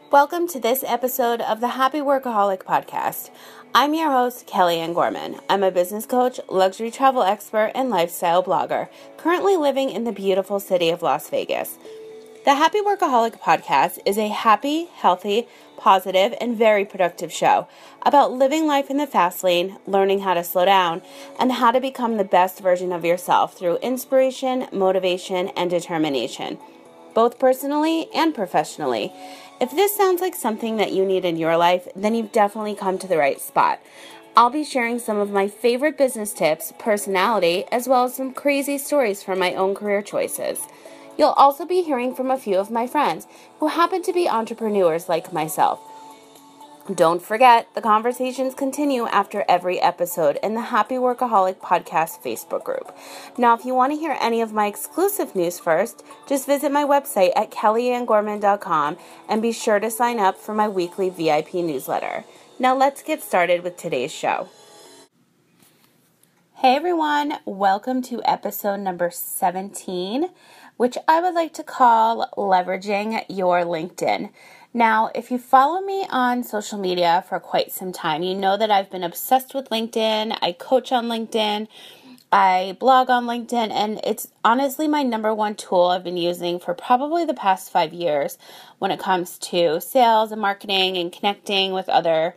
Welcome to this episode of the Happy Workaholic Podcast. I'm your host, Kellyanne Gorman. I'm a business coach, luxury travel expert, and lifestyle blogger, currently living in the beautiful city of Las Vegas. The Happy Workaholic Podcast is a happy, healthy, positive, and very productive show about living life in the fast lane, learning how to slow down, and how to become the best version of yourself through inspiration, motivation, and determination, both personally and professionally. If this sounds like something that you need in your life, then you've definitely come to the right spot. I'll be sharing some of my favorite business tips, personality, as well as some crazy stories from my own career choices. You'll also be hearing from a few of my friends who happen to be entrepreneurs like myself. Don't forget, the conversations continue after every episode in the Happy Workaholic Podcast Facebook group. Now, if you want to hear any of my exclusive news first, just visit my website at kellyannegorman.com and be sure to sign up for my weekly VIP newsletter. Now, let's get started with today's show. Hey everyone, welcome to episode number 17, which I would like to call Leveraging Your LinkedIn. Now, if you follow me on social media for quite some time, you know that I've been obsessed with LinkedIn. I coach on LinkedIn. I blog on LinkedIn, and it's honestly my number one tool I've been using for probably the past 5 years when it comes to sales and marketing and connecting with other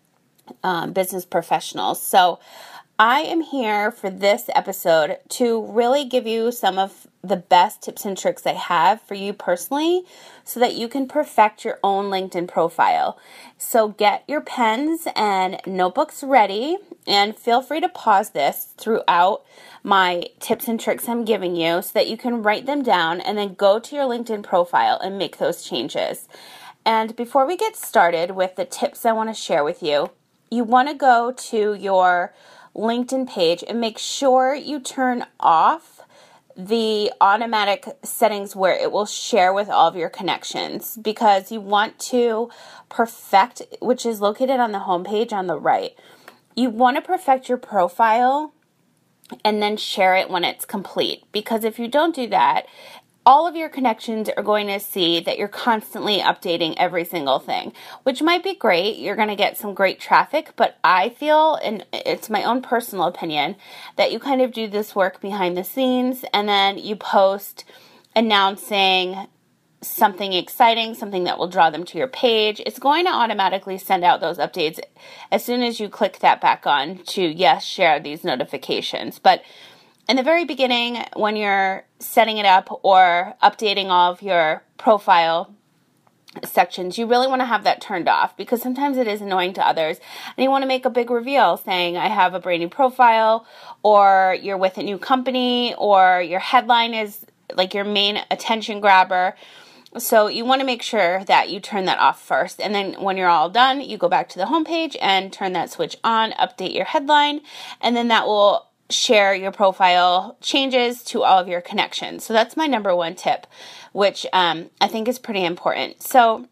business professionals. So I am here for this episode to really give you some of the best tips and tricks I have for you personally so that you can perfect your own LinkedIn profile. So get your pens and notebooks ready and feel free to pause this throughout my tips and tricks I'm giving you so that you can write them down and then go to your LinkedIn profile and make those changes. And before we get started with the tips I want to share with you, you want to go to your LinkedIn page and make sure you turn off the automatic settings where it will share with all of your connections, because you want to perfect, which is located on the homepage on the right. You want to perfect your profile and then share it when it's complete, because if you don't do that, all of your connections are going to see that you're constantly updating every single thing, which might be great. You're going to get some great traffic, but I feel, and it's my own personal opinion, that you kind of do this work behind the scenes and then you post announcing something exciting, something that will draw them to your page. It's going to automatically send out those updates as soon as you click that back on to, yes, share these notifications. But in the very beginning, when you're setting it up or updating all of your profile sections, you really want to have that turned off, because sometimes it is annoying to others and you want to make a big reveal saying, I have a brand new profile, or you're with a new company, or your headline is like your main attention grabber. So you want to make sure that you turn that off first. And then when you're all done, you go back to the homepage and turn that switch on, update your headline, and then that will share your profile changes to all of your connections. So that's my number one tip, which I think is pretty important. So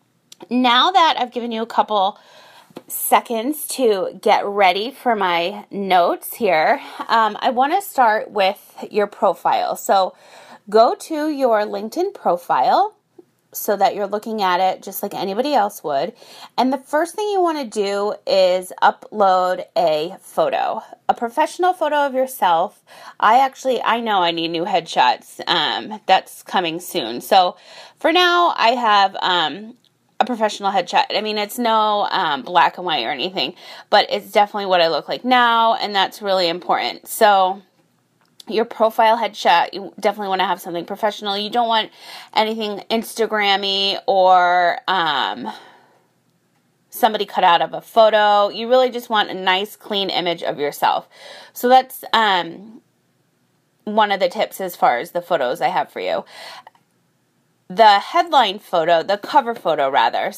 now that I've given you a couple seconds to get ready for my notes here, I want to start with your profile. So go to your LinkedIn profile so that you're looking at it just like anybody else would. And the first thing you want to do is upload a photo, a professional photo of yourself. I know I need new headshots. That's coming soon. So for now, I have a professional headshot. I mean, it's no black and white or anything, but it's definitely what I look like now, and that's really important. So your profile headshot, you definitely want to have something professional. You don't want anything Instagram-y or somebody cut out of a photo. You really just want a nice, clean image of yourself. So that's one of the tips as far as the photos I have for you. The headline photo, the cover photo rather,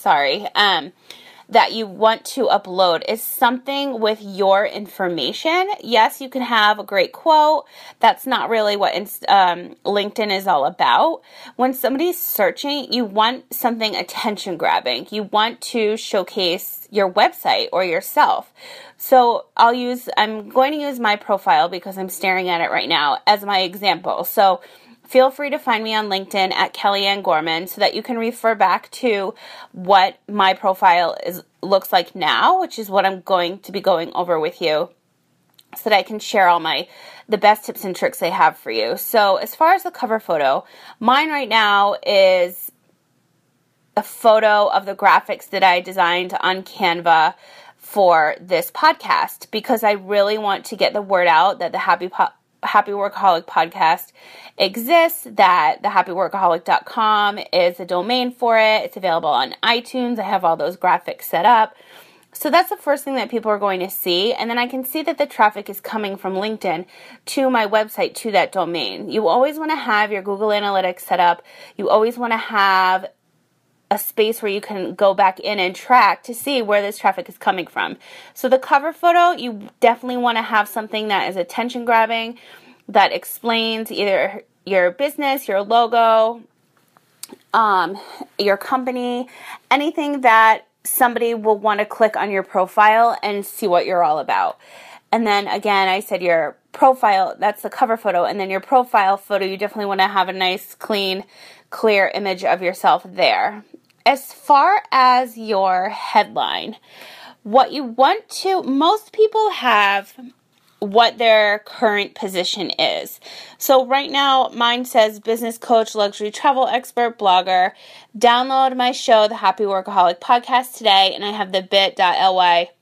that you want to upload is something with your information. Yes, you can have a great quote. That's not really what LinkedIn is all about. When somebody's searching, you want something attention grabbing. You want to showcase your website or yourself. So I'm going to use my profile because I'm staring at it right now as my example. So feel free to find me on LinkedIn at Kellyanne Gorman so that you can refer back to what my profile looks like now, which is what I'm going to be going over with you, so that I can share all the best tips and tricks I have for you. So as far as the cover photo, mine right now is a photo of the graphics that I designed on Canva for this podcast, because I really want to get the word out that the Happy Workaholic podcast exists, that thehappyworkaholic.com is a domain for it. It's available on iTunes. I have all those graphics set up. So that's the first thing that people are going to see. And then I can see that the traffic is coming from LinkedIn to my website, to that domain. You always want to have your Google Analytics set up. You always want to have a space where you can go back in and track to see where this traffic is coming from. So the cover photo, you definitely want to have something that is attention grabbing, that explains either your business, your logo, your company, anything that somebody will want to click on your profile and see what you're all about. And then again, I said your profile, that's the cover photo, and then your profile photo, you definitely want to have a nice, clean, clear image of yourself there. As far as your headline, what you want to, most people have what their current position is. So right now, mine says business coach, luxury travel expert, blogger. Download my show, The Happy Workaholic Podcast today, and I have the bit.ly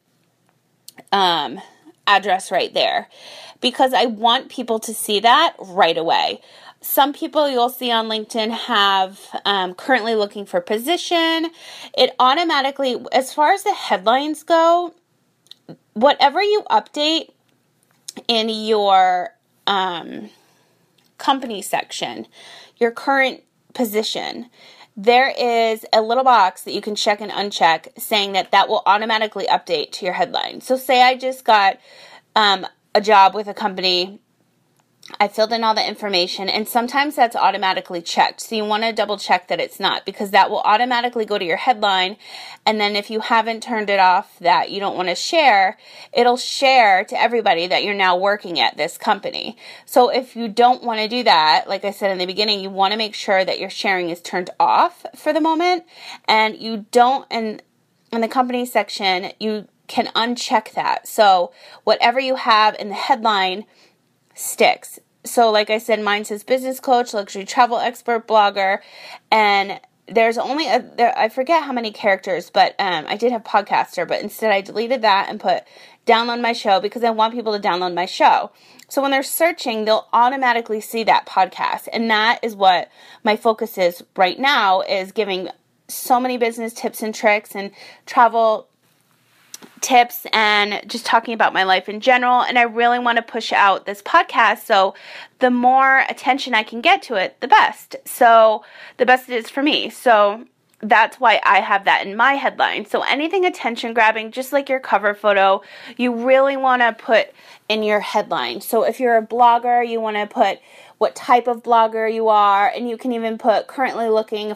address right there, because I want people to see that right away. Some people you'll see on LinkedIn have currently looking for position. It automatically, as far as the headlines go, whatever you update in your company section, your current position, there is a little box that you can check and uncheck saying that will automatically update to your headline. So say I just got a job with a company, I filled in all the information, and sometimes that's automatically checked. So you want to double check that it's not, because that will automatically go to your headline. And then if you haven't turned it off that you don't want to share, it'll share to everybody that you're now working at this company. So if you don't want to do that, like I said in the beginning, you want to make sure that your sharing is turned off for the moment. And you don't, and in the company section, you can uncheck that. So whatever you have in the headline sticks. So like I said, mine says business coach, luxury travel expert, blogger, and there's only I forget how many characters, but I did have podcaster, but instead I deleted that and put download my show, because I want people to download my show. So when they're searching, they'll automatically see that podcast, and that is what my focus is right now, is giving so many business tips and tricks and travel tips and just talking about my life in general. And I really want to push out this podcast, so the more attention I can get to it, the best. So the best it is for me. So that's why I have that in my headline. So anything attention grabbing, just like your cover photo, you really want to put in your headline. So if you're a blogger, you want to put what type of blogger you are, and you can even put currently looking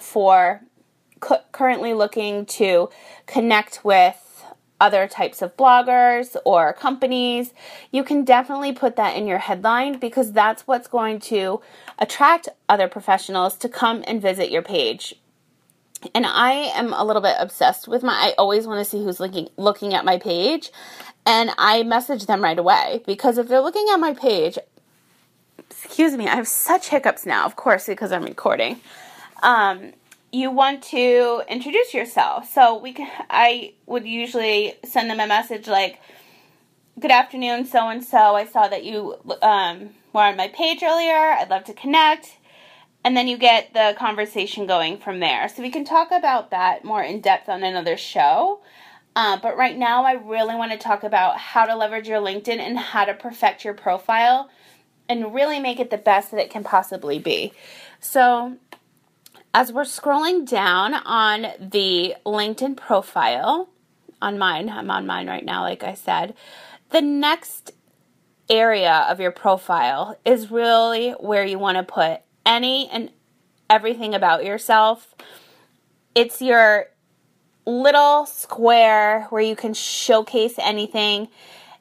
to connect with other types of bloggers or companies. You can definitely put that in your headline, because that's what's going to attract other professionals to come and visit your page. And I am a little bit obsessed with I always want to see who's looking at my page, and I message them right away, because if they're looking at my page, excuse me, I have such hiccups now, of course, because I'm recording. You want to introduce yourself. So I would usually send them a message like, good afternoon, so-and-so. I saw that you were on my page earlier. I'd love to connect. And then you get the conversation going from there. So we can talk about that more in depth on another show. But right now, I really want to talk about how to leverage your LinkedIn and how to perfect your profile and really make it the best that it can possibly be. So as we're scrolling down on the LinkedIn profile, I'm on mine right now, like I said, the next area of your profile is really where you want to put any and everything about yourself. It's your little square where you can showcase anything.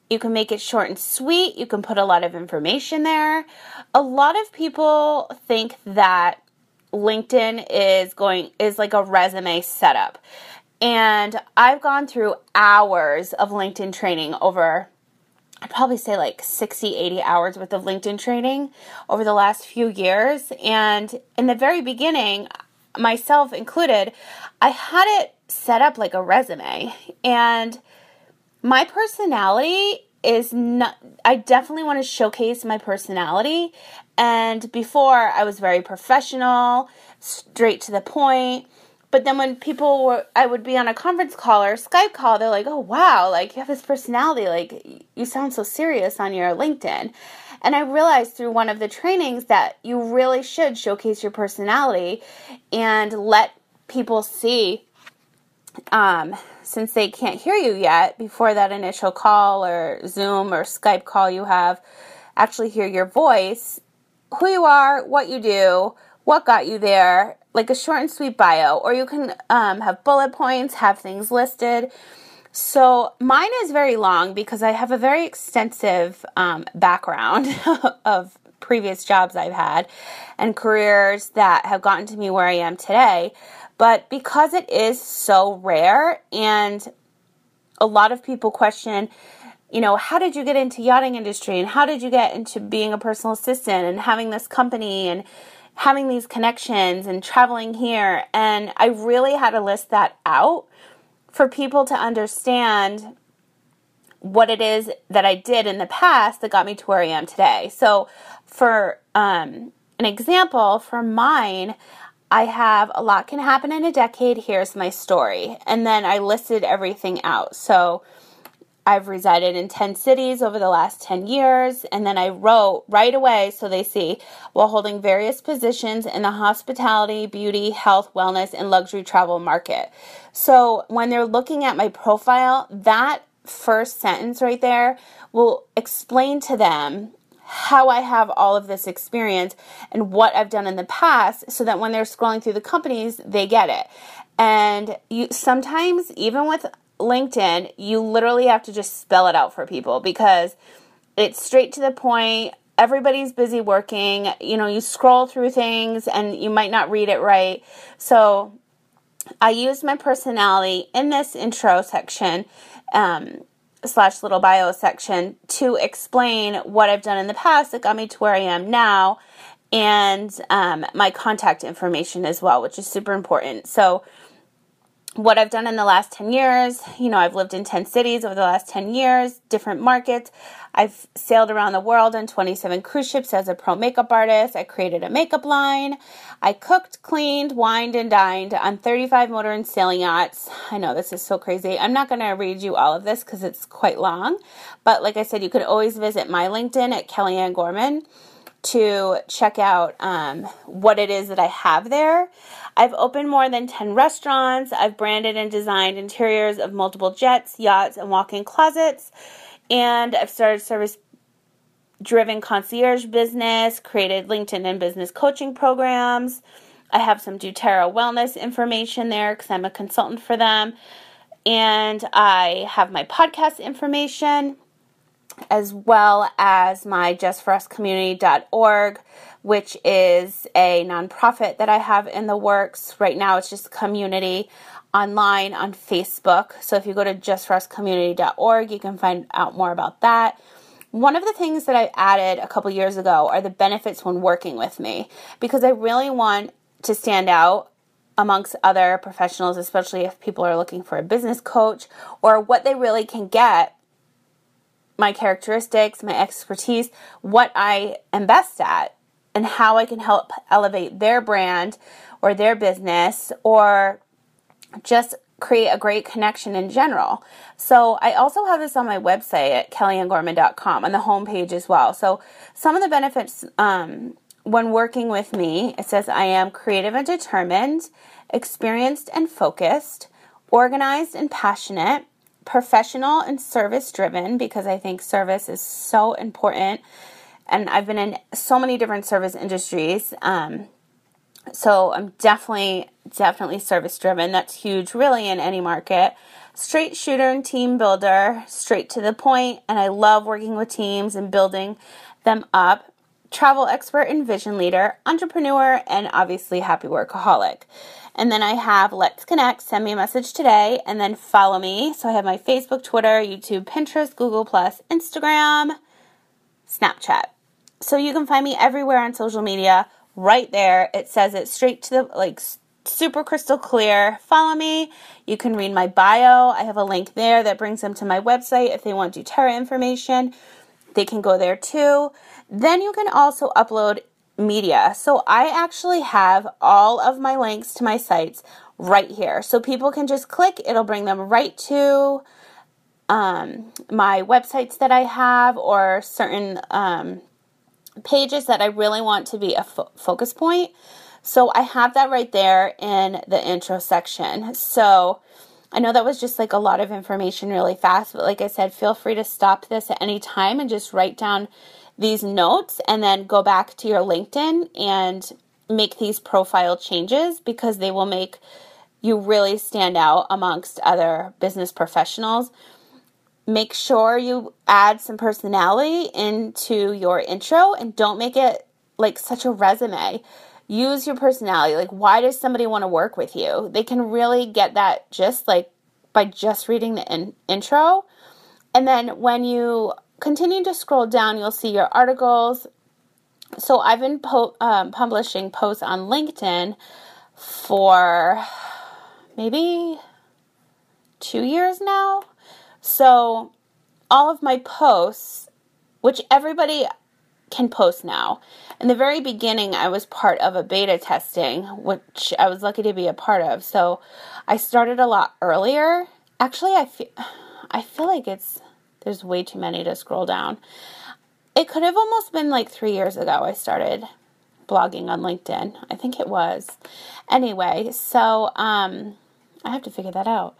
You can make it short and sweet. You can put a lot of information there. A lot of people think that LinkedIn is like a resume setup. And I've gone through hours of LinkedIn training over, I'd probably say like 60, 80 hours worth of LinkedIn training over the last few years. And in the very beginning, myself included, I had it set up like a resume. And my personality is not, I definitely want to showcase my personality. And before, I was very professional, straight to the point. But then when I would be on a conference call or a Skype call, they're like, oh, wow, like you have this personality, like you sound so serious on your LinkedIn. And I realized through one of the trainings that you really should showcase your personality and let people see, since they can't hear you yet before that initial call or Zoom or Skype call you have, actually hear your voice, who you are, what you do, what got you there, like a short and sweet bio, or you can have bullet points, have things listed. So mine is very long because I have a very extensive background of previous jobs I've had and careers that have gotten to me where I am today. But because it is so rare and a lot of people question, how did you get into yachting industry and how did you get into being a personal assistant and having this company and having these connections and traveling here. And I really had to list that out for people to understand what it is that I did in the past that got me to where I am today. So for an example, for mine, I have a lot can happen in a decade. Here's my story. And then I listed everything out. So I've resided in 10 cities over the last 10 years, and then I wrote right away so they see, while holding various positions in the hospitality, beauty, health, wellness, and luxury travel market. So when they're looking at my profile, that first sentence right there will explain to them how I have all of this experience and what I've done in the past so that when they're scrolling through the companies, they get it. And sometimes, even with LinkedIn, you literally have to just spell it out for people because it's straight to the point. Everybody's busy working. You scroll through things and you might not read it right. So I used my personality in this intro section / little bio section to explain what I've done in the past that got me to where I am now, and my contact information as well, which is super important. So what I've done in the last 10 years, I've lived in 10 cities over the last 10 years, different markets. I've sailed around the world on 27 cruise ships as a pro makeup artist. I created a makeup line. I cooked, cleaned, wined, and dined on 35 motor and sailing yachts. I know this is so crazy. I'm not going to read you all of this because it's quite long. But like I said, you could always visit my LinkedIn at Kellyanne Gorman to check out what it is that I have there. I've opened more than 10 restaurants. I've branded and designed interiors of multiple jets, yachts, and walk-in closets. And I've started service-driven concierge business, created LinkedIn and business coaching programs. I have some doTERRA wellness information there because I'm a consultant for them. And I have my podcast information, as well as my justforuscommunity.org, which is a nonprofit that I have in the works. Right now it's just a community online on Facebook. So if you go to justforuscommunity.org, you can find out more about that. One of the things that I added a couple years ago are the benefits when working with me, because I really want to stand out amongst other professionals, especially if people are looking for a business coach or what they really can get. My characteristics, my expertise, what I am best at, and how I can help elevate their brand or their business or just create a great connection in general. So I also have this on my website at kellyanngorman.com on the homepage as well. So some of the benefits when working with me, it says I am creative and determined, experienced and focused, organized and passionate, professional and service-driven, because I think service is so important. And I've been in so many different service industries. So I'm definitely service-driven. That's huge, really, in any market. straight shooter and team builder, straight to the point, and I love working with teams and building them up. Travel expert and vision leader, entrepreneur, and obviously happy workaholic. And then I have Let's Connect, send me a message today, and then follow me. So I have my Facebook, Twitter, YouTube, Pinterest, Google+, Instagram, Snapchat. So you can find me everywhere on social media. Right there, it says it straight to the, super crystal clear. Follow me. You can read my bio. I have a link there that brings them to my website. If they want doTERRA information, they can go there too. Then you can also upload media. So I actually have all of my links to my sites right here. So people can just click. It'll bring them right to my websites that I have, or certain pages that I really want to be a focus point. So I have that right there in the intro section. So I know that was just a lot of information really fast, but like I said, feel free to stop this at any time and just write down these notes and then go back to your LinkedIn and make these profile changes, because they will make you really stand out amongst other business professionals. Make sure you add some personality into your intro and don't make it such a resume. Use your personality. Why does somebody want to work with you? They can really get that just by just reading the intro. And then when you continue to scroll down, you'll see your articles. So I've been publishing posts on LinkedIn for maybe 2 years now. So all of my posts, which everybody can post now. In the very beginning, I was part of a beta testing, which I was lucky to be a part of. So I started a lot earlier. Actually, I feel like there's way too many to scroll down. It could have almost been 3 years ago I started blogging on LinkedIn. I think it was. Anyway, so I have to figure that out.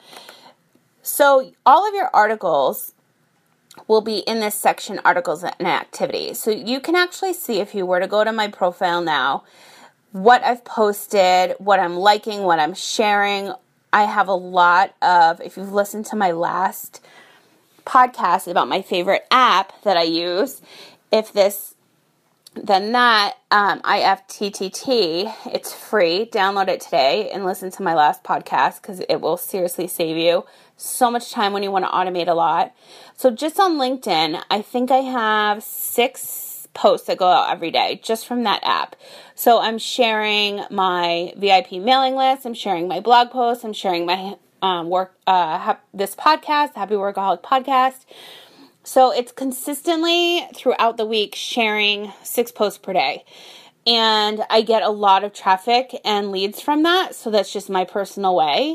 So all of your articles will be in this section, articles and activities. So you can actually see, if you were to go to my profile now, what I've posted, what I'm liking, what I'm sharing. I have a lot of, if you've listened to my last podcast about my favorite app that I use, if this, then that, IFTTT, it's free. Download it today and listen to my last podcast, because it will seriously save you so much time when you want to automate a lot. So just on LinkedIn, I think I have 6 posts that go out every day just from that app. So I'm sharing my VIP mailing list. I'm sharing my blog posts. I'm sharing my this podcast, Happy Workaholic Podcast. So it's consistently throughout the week sharing 6 posts per day. And I get a lot of traffic and leads from that. So that's just my personal way.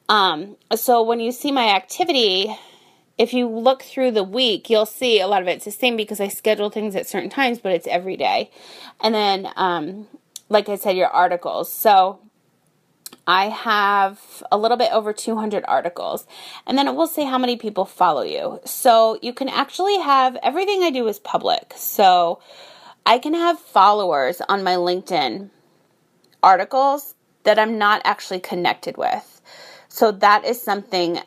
So when you see my activity, if you look through the week, you'll see a lot of it's the same, because I schedule things at certain times, but it's every day. And then, like I said, your articles. So I have a little bit over 200 articles, and then it will say how many people follow you. So you can actually have, everything I do is public. So I can have followers on my LinkedIn articles that I'm not actually connected with. So that is something,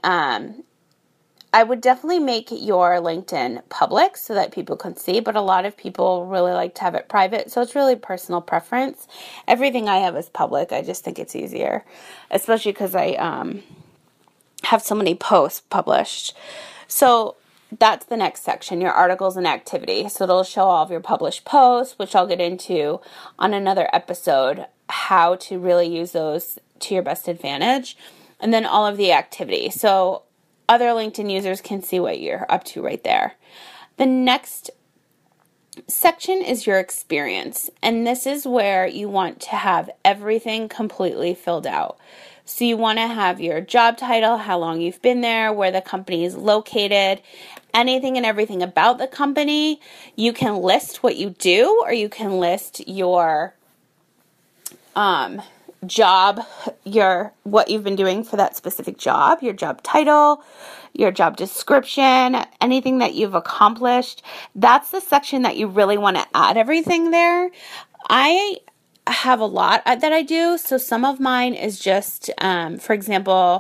I would definitely make your LinkedIn public so that people can see, but a lot of people really like to have it private, so it's really personal preference. Everything I have is public. I just think it's easier, especially because I have so many posts published. So that's the next section, your articles and activity. So it'll show all of your published posts, which I'll get into on another episode, how to really use those to your best advantage. And then all of the activity. So other LinkedIn users can see what you're up to right there. The next section is your experience. And this is where you want to have everything completely filled out. So you want to have your job title, how long you've been there, where the company is located, anything and everything about the company. You can list what you do, or you can list your job, what you've been doing for that specific job, your job title, your job description, anything that you've accomplished. That's the section that you really want to add everything there. I have a lot that I do. So some of mine is just, for example,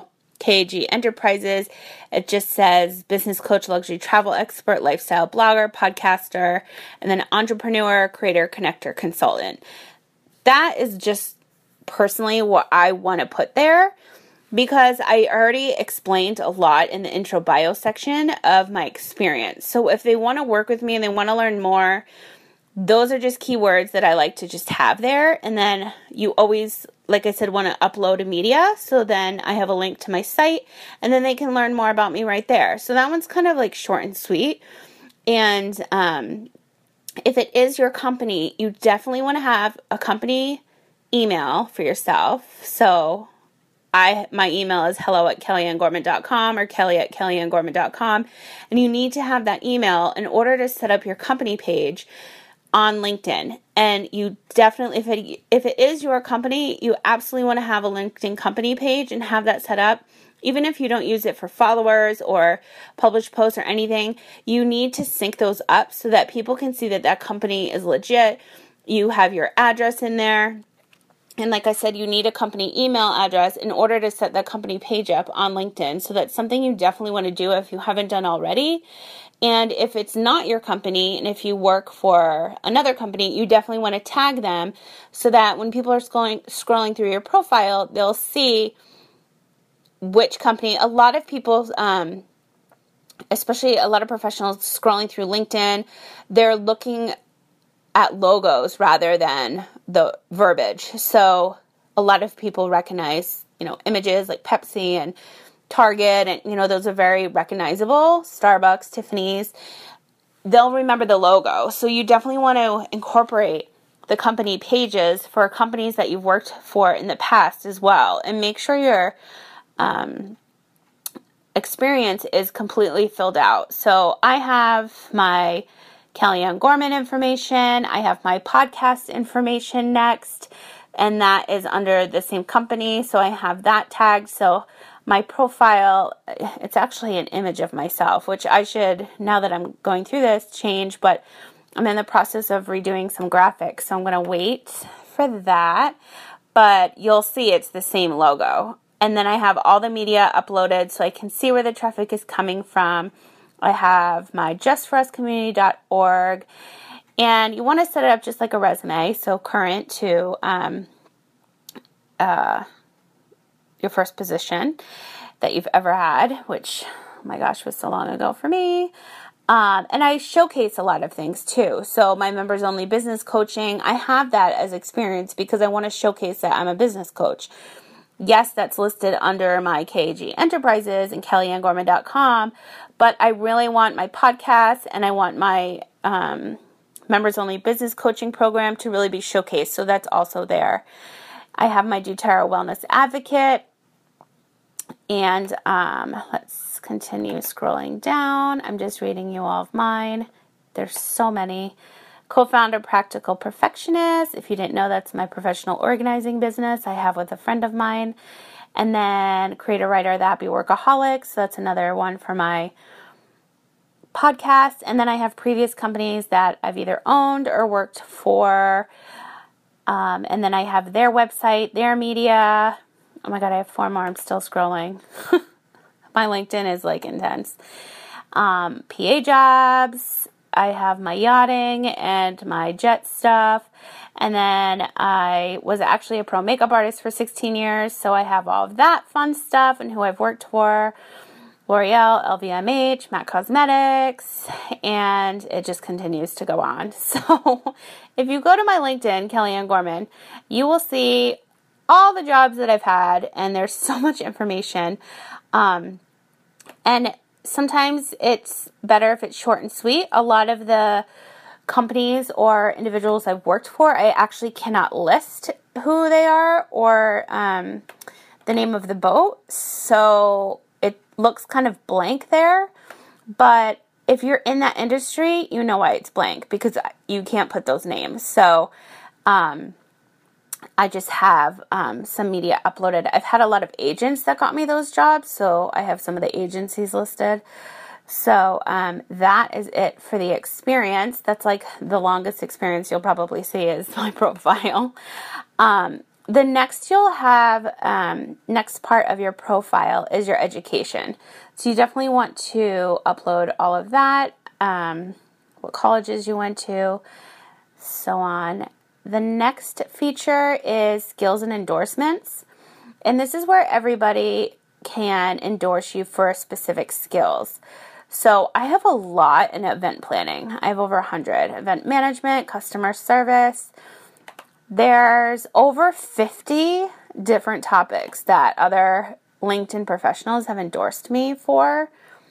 KAG Enterprises, it just says business coach, luxury travel expert, lifestyle blogger, podcaster, and then entrepreneur, creator, connector, consultant. That is just personally what I want to put there, because I already explained a lot in the intro bio section of my experience. So if they want to work with me and they want to learn more, those are just keywords that I like to just have there. And then you always, like I said, want to upload a media. So then I have a link to my site and then they can learn more about me right there. So that one's kind of like short and sweet. And if it is your company, you definitely want to have a company email for yourself. So my email is hello@kellyanngorman.com or kelly@kellyanngorman.com. And you need to have that email in order to set up your company page on LinkedIn. And you definitely, if it is your company, you absolutely want to have a LinkedIn company page and have that set up. Even if you don't use it for followers or published posts or anything, you need to sync those up so that people can see that that company is legit. You have your address in there. And like I said, you need a company email address in order to set that company page up on LinkedIn. So that's something you definitely want to do if you haven't done already. And if it's not your company, and if you work for another company, you definitely want to tag them so that when people are scrolling through your profile, they'll see which company. A lot of people, especially a lot of professionals scrolling through LinkedIn, they're looking at logos rather than the verbiage. So a lot of people recognize, images like Pepsi and Target, and, those are very recognizable. Starbucks, Tiffany's, they'll remember the logo. So you definitely want to incorporate the company pages for companies that you've worked for in the past as well. And make sure your experience is completely filled out. So I have my Kellyanne Gorman information. I have my podcast information next, and that is under the same company. So I have that tagged. So my profile, it's actually an image of myself, which I should, now that I'm going through this, change, but I'm in the process of redoing some graphics, so I'm going to wait for that, but you'll see it's the same logo. And then I have all the media uploaded so I can see where the traffic is coming from. I have my justforuscommunity.org, and you want to set it up just like a resume, so current to your first position that you've ever had, which, oh my gosh, was so long ago for me. And I showcase a lot of things too. So my members only business coaching, I have that as experience because I want to showcase that I'm a business coach. Yes, that's listed under my KAG Enterprises and kellyannngorman.com, but I really want my podcast and I want my members only business coaching program to really be showcased. So that's also there. I have my doTERRA Wellness Advocate. And let's continue scrolling down. I'm just reading you all of mine. There's so many. Co-founder Practical Perfectionist. If you didn't know, that's my professional organizing business I have with a friend of mine. And then creator writer The Happy Workaholic. So that's another one for my podcast. And then I have previous companies that I've either owned or worked for. And then I have their website, their media. Oh my God, I have 4 more. I'm still scrolling. My LinkedIn is like intense. PA jobs. I have my yachting and my jet stuff. And then I was actually a pro makeup artist for 16 years. So I have all of that fun stuff and who I've worked for. L'Oreal, LVMH, MAC Cosmetics, and it just continues to go on. So if you go to my LinkedIn, Kellyanne Gorman, you will see all the jobs that I've had, and there's so much information. And sometimes it's better if it's short and sweet. A lot of the companies or individuals I've worked for, I actually cannot list who they are or the name of the boat. So it looks kind of blank there. But if you're in that industry, you know why it's blank, because you can't put those names. So I just have some media uploaded. I've had a lot of agents that got me those jobs, so I have some of the agencies listed. So that is it for the experience. That's like the longest experience you'll probably see is my profile. the next you'll have, next part of your profile is your education. So you definitely want to upload all of that, what colleges you went to, so on. The next feature is skills and endorsements. And this is where everybody can endorse you for specific skills. So I have a lot in event planning. I have over 100. Event management, customer service. There's over 50 different topics that other LinkedIn professionals have endorsed me for.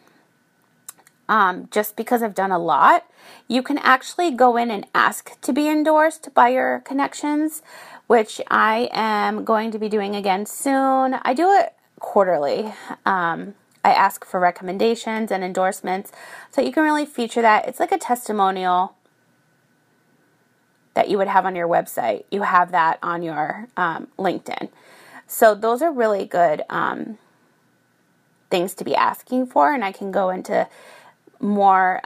Just because I've done a lot. You can actually go in and ask to be endorsed by your connections, which I am going to be doing again soon. I do it quarterly. I ask for recommendations and endorsements so you can really feature that. It's like a testimonial that you would have on your website. You have that on your LinkedIn. So those are really good things to be asking for, and I can go into more,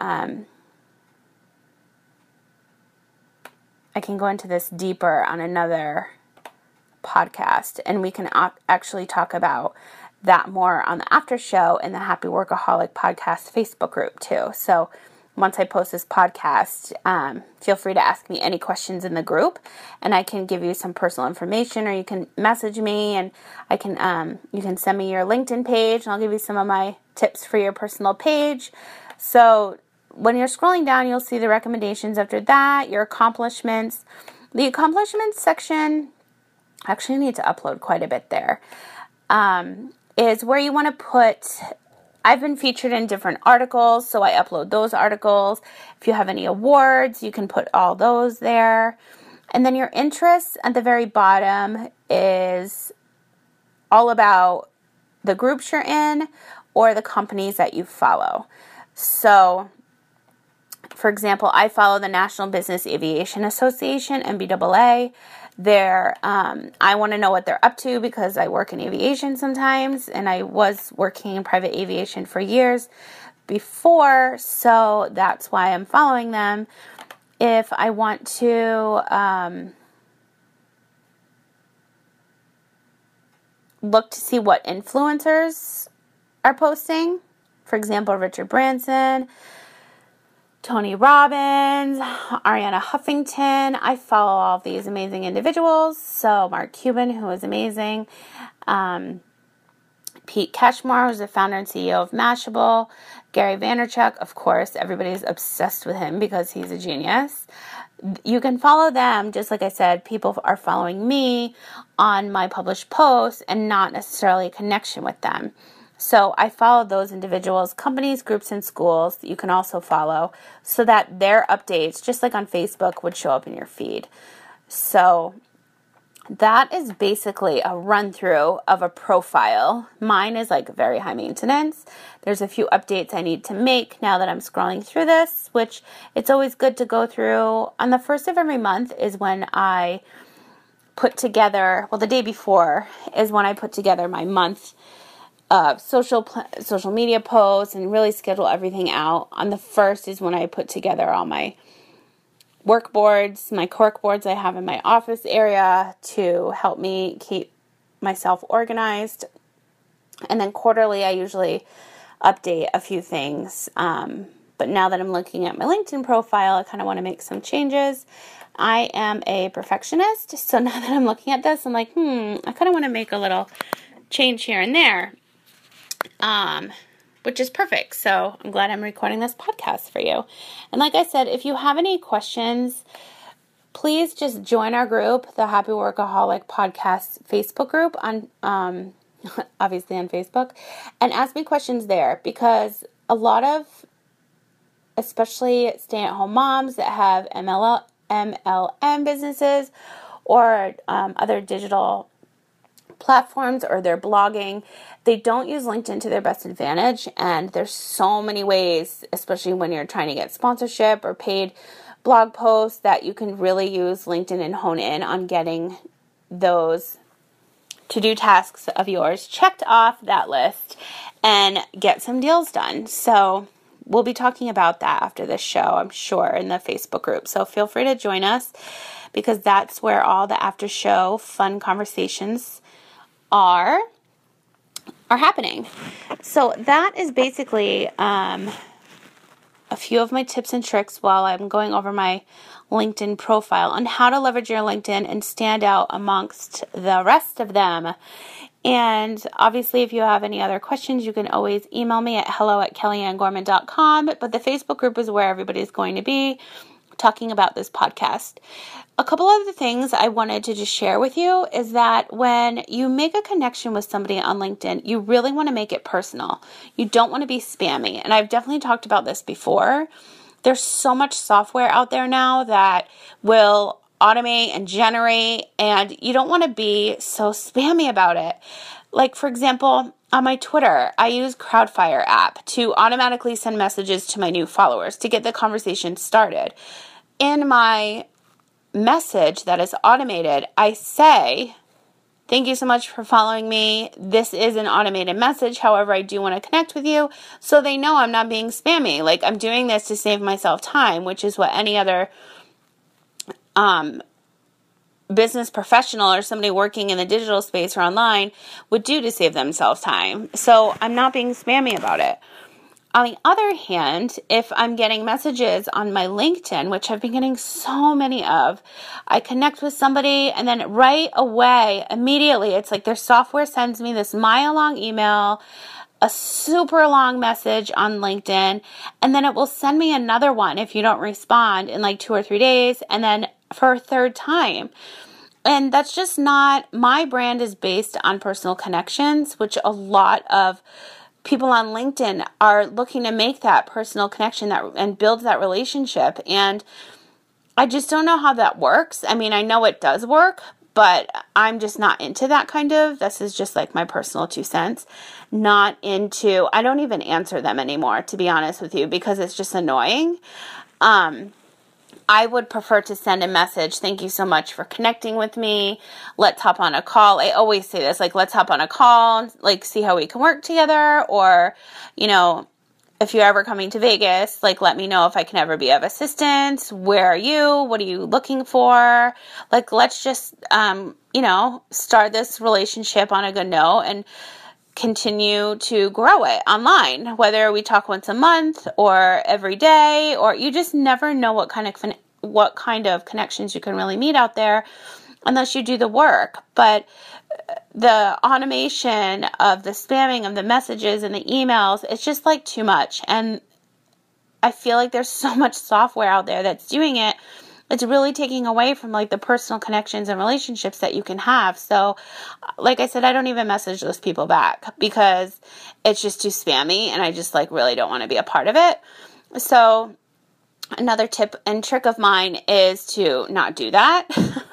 I can go into this deeper on another podcast, and we can actually talk about that more on the after show in the Happy Workaholic Podcast Facebook group too. So once I post this podcast, feel free to ask me any questions in the group, and I can give you some personal information, or you can message me, and I can you can send me your LinkedIn page, and I'll give you some of my tips for your personal page. So when you're scrolling down, you'll see the recommendations after that, your accomplishments. The accomplishments section, actually I need to upload quite a bit there, is where you want to put, I've been featured in different articles, so I upload those articles. If you have any awards, you can put all those there. And then your interests at the very bottom is all about the groups you're in or the companies that you follow. So, for example, I follow the National Business Aviation Association, NBAA. I want to know what they're up to because I work in aviation sometimes, and I was working in private aviation for years before, so that's why I'm following them. If I want to look to see what influencers are posting, for example, Richard Branson, Tony Robbins, Ariana Huffington. I follow all of these amazing individuals. So Mark Cuban, who is amazing. Pete Cashmore, who's the founder and CEO of Mashable. Gary Vaynerchuk, of course, everybody's obsessed with him because he's a genius. You can follow them, just like I said, people are following me on my published posts and not necessarily a connection with them. So I follow those individuals, companies, groups, and schools that you can also follow so that their updates, just like on Facebook, would show up in your feed. So that is basically a run through of a profile. Mine is like very high maintenance. There's a few updates I need to make now that I'm scrolling through this, which it's always good to go through. On the first of every month is when I put together, the day before is when I put together my month social media posts and really schedule everything out. On the first is when I put together all my work boards, my cork boards I have in my office area to help me keep myself organized. And then quarterly, I usually update a few things. But now that I'm looking at my LinkedIn profile, I kind of want to make some changes. I am a perfectionist, so now that I'm looking at this, I'm like, I kind of want to make a little change here and there. Which is perfect. So I'm glad I'm recording this podcast for you. And like I said, if you have any questions, please just join our group, the Happy Workaholic Podcast Facebook group on, obviously on Facebook, and ask me questions there, because a lot of, especially stay-at-home moms that have MLM businesses or other digital platforms, or they're blogging, they don't use LinkedIn to their best advantage. And there's so many ways, especially when you're trying to get sponsorship or paid blog posts, that you can really use LinkedIn and hone in on getting those to-do tasks of yours checked off that list and get some deals done. So we'll be talking about that after this show, I'm sure, in the Facebook group. So feel free to join us, because that's where all the after show fun conversations are happening. So that is basically a few of my tips and tricks while I'm going over my LinkedIn profile on how to leverage your LinkedIn and stand out amongst the rest of them. And obviously, if you have any other questions, you can always email me at hello@kellyanngorman.com. But the Facebook group is where everybody's going to be talking about this podcast. A couple of the things I wanted to just share with you is that when you make a connection with somebody on LinkedIn, you really want to make it personal. You don't want to be spammy. And I've definitely talked about this before. There's so much software out there now that will automate and generate, and you don't want to be so spammy about it. Like, for example, on my Twitter, I use Crowdfire app to automatically send messages to my new followers to get the conversation started. In my message that is automated, I say, thank you so much for following me. This is an automated message. However, I do want to connect with you, so they know I'm not being spammy. Like, I'm doing this to save myself time, which is what any other business professional or somebody working in the digital space or online would do to save themselves time. So I'm not being spammy about it. On the other hand, if I'm getting messages on my LinkedIn, which I've been getting so many of, I connect with somebody and then right away, immediately, it's like their software sends me this mile-long email, a super long message on LinkedIn, and then it will send me another one if you don't respond in like 2 or 3 days, and then for a third time. And that's just not, my brand is based on personal connections, which a lot of people on LinkedIn are looking to make that personal connection and build that relationship. And I just don't know how that works. I mean, I know it does work, but I'm just not into that kind of, this is just like my personal 2 cents, not into, I don't even answer them anymore, to be honest with you, because it's just annoying. I would prefer to send a message. Thank you so much for connecting with me. Let's hop on a call. I always say this, like, let's hop on a call, like, see how we can work together. Or, you know, if you're ever coming to Vegas, like, let me know if I can ever be of assistance. Where are you? What are you looking for? Like, let's just, start this relationship on a good note and continue to grow it online, whether we talk once a month or every day, or you just never know what kind of connections you can really meet out there unless you do the work. But the automation of the spamming of the messages and the emails, it's just like too much. And I feel like there's so much software out there that's doing it. It's really taking away from like the personal connections and relationships that you can have. So, like I said, I don't even message those people back because it's just too spammy and I just like really don't want to be a part of it. So another tip and trick of mine is to not do that.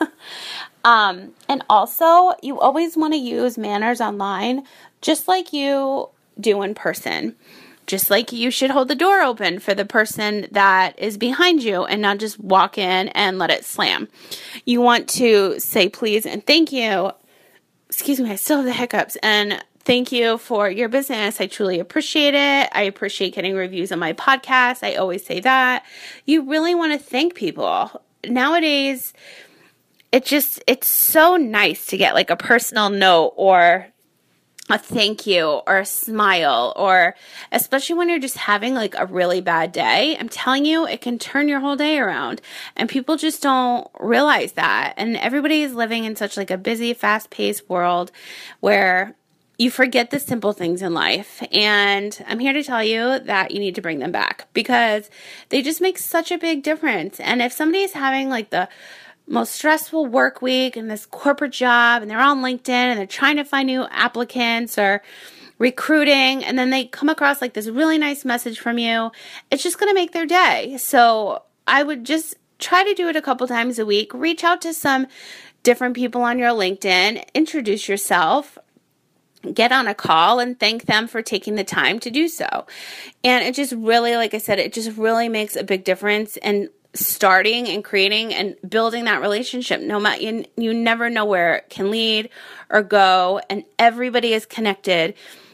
And also, you always want to use manners online just like you do in person. Just like you should hold the door open for the person that is behind you and not just walk in and let it slam. You want to say please and thank you. Excuse me, I still have the hiccups. And thank you for your business. I truly appreciate it. I appreciate getting reviews on my podcast. I always say that. You really want to thank people. Nowadays, it's so nice to get like a personal note or a thank you or a smile, or especially when you're just having like a really bad day. I'm telling you, it can turn your whole day around, and people just don't realize that. And everybody is living in such like a busy, fast-paced world where you forget the simple things in life. And I'm here to tell you that you need to bring them back because they just make such a big difference. And if somebody is having like the most stressful work week and this corporate job and they're on LinkedIn and they're trying to find new applicants or recruiting, and then they come across like this really nice message from you, it's just going to make their day. So I would just try to do it a couple times a week. Reach out to some different people on your LinkedIn, introduce yourself, get on a call and thank them for taking the time to do so. And it just really, like I said, it just really makes a big difference in starting and creating and building that relationship. No matter, you never know where it can lead or go, and everybody is connected.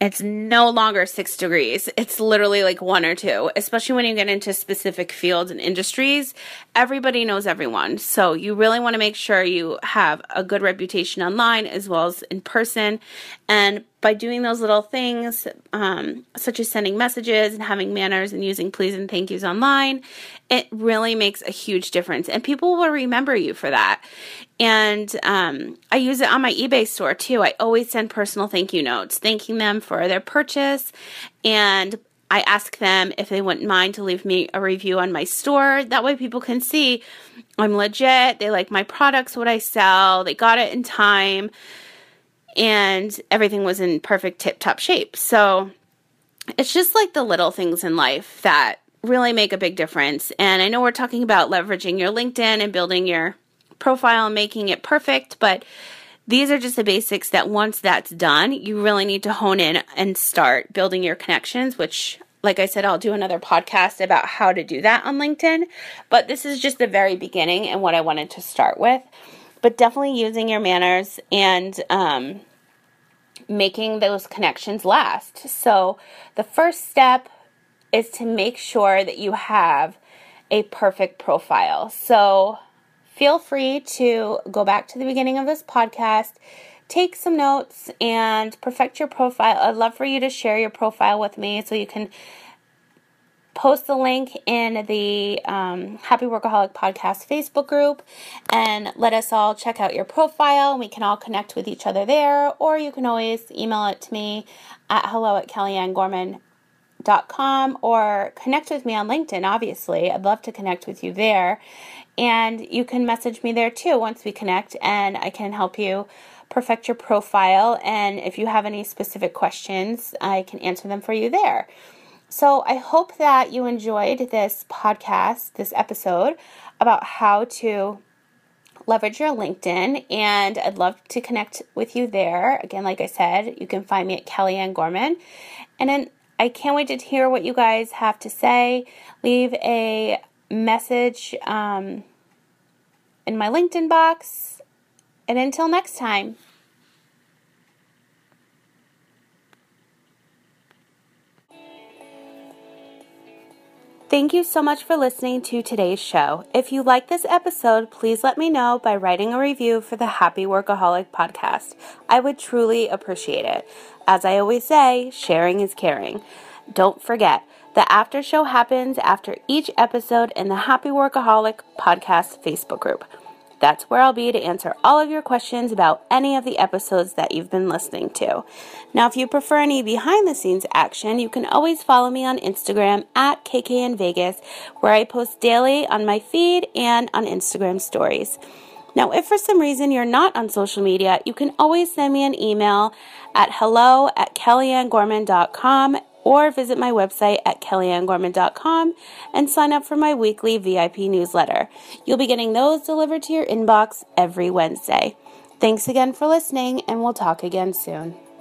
It's no longer 6 degrees. It's literally like 1 or 2, especially when you get into specific fields and industries. Everybody knows everyone. So you really want to make sure you have a good reputation online as well as in person. And by doing those little things, such as sending messages and having manners and using please and thank yous online, it really makes a huge difference. And people will remember you for that. And I use it on my eBay store too. I always send personal thank you notes, thanking them for their purchase. And I ask them if they wouldn't mind to leave me a review on my store. That way people can see I'm legit. They like my products, what I sell. They got it in time. And everything was in perfect tip-top shape. So it's just like the little things in life that really make a big difference. And I know we're talking about leveraging your LinkedIn and building your profile and making it perfect, but these are just the basics that once that's done, you really need to hone in and start building your connections, which, like I said, I'll do another podcast about how to do that on LinkedIn. But this is just the very beginning and what I wanted to start with. But definitely using your manners and making those connections last. So the first step is to make sure that you have a perfect profile. So feel free to go back to the beginning of this podcast, take some notes, and perfect your profile. I'd love for you to share your profile with me so you can post the link in the Happy Workaholic Podcast Facebook group and let us all check out your profile. We can all connect with each other there, or you can always email it to me at hello@kellyanngorman.com or connect with me on LinkedIn, obviously. I'd love to connect with you there. And you can message me there too once we connect, and I can help you perfect your profile. And if you have any specific questions, I can answer them for you there. So I hope that you enjoyed this podcast, this episode about how to leverage your LinkedIn, and I'd love to connect with you there. Again, like I said, you can find me at Kellyanne Gorman. And then I can't wait to hear what you guys have to say. Leave a message in my LinkedIn box. And until next time. Thank you so much for listening to today's show. If you like this episode, please let me know by writing a review for the Happy Workaholic Podcast. I would truly appreciate it. As I always say, sharing is caring. Don't forget, the after show happens after each episode in the Happy Workaholic Podcast Facebook group. That's where I'll be to answer all of your questions about any of the episodes that you've been listening to. Now, if you prefer any behind-the-scenes action, you can always follow me on Instagram at KKNVegas, where I post daily on my feed and on Instagram stories. Now, if for some reason you're not on social media, you can always send me an email at hello@kellyanngorman.com or visit my website at kellyanngorman.com and sign up for my weekly VIP newsletter. You'll be getting those delivered to your inbox every Wednesday. Thanks again for listening, and we'll talk again soon.